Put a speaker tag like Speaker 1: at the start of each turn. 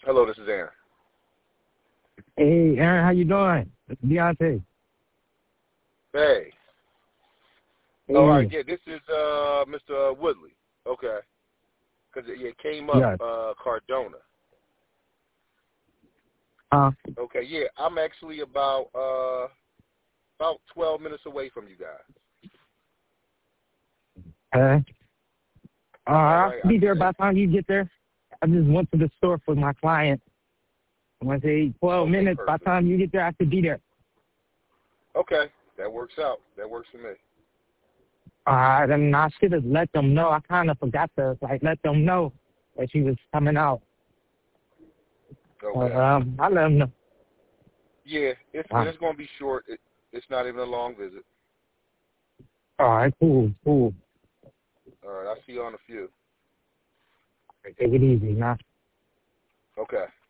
Speaker 1: Hello, this is Aaron.
Speaker 2: Hey, Aaron, how you doing? It's Deontay.
Speaker 1: Hey. All right,
Speaker 2: Hey,
Speaker 1: yeah, this is Mr. Woodley. Okay. Because it came up,
Speaker 2: yes.
Speaker 1: Cardona.
Speaker 2: Uh,
Speaker 1: Okay, yeah, I'm actually about 12 minutes away from you guys.
Speaker 2: hey.
Speaker 1: All
Speaker 2: I'll
Speaker 1: right,
Speaker 2: be there by the time you get there. I just went to the store for my client. I want to say 12
Speaker 1: okay,
Speaker 2: minutes. By
Speaker 1: perfect.
Speaker 2: the time you get there, I should be there.
Speaker 1: Okay, that works out. That works for me.
Speaker 2: All right, and I should have let them know. I kind of forgot to, let them know that she was coming out.
Speaker 1: Okay.
Speaker 2: I let them know.
Speaker 1: Yeah, it's
Speaker 2: Uh,
Speaker 1: going to be short. It's not even a long visit.
Speaker 2: all right, cool.
Speaker 1: All right, I'll see you on a few.
Speaker 2: Take it easy, nah.
Speaker 1: Okay.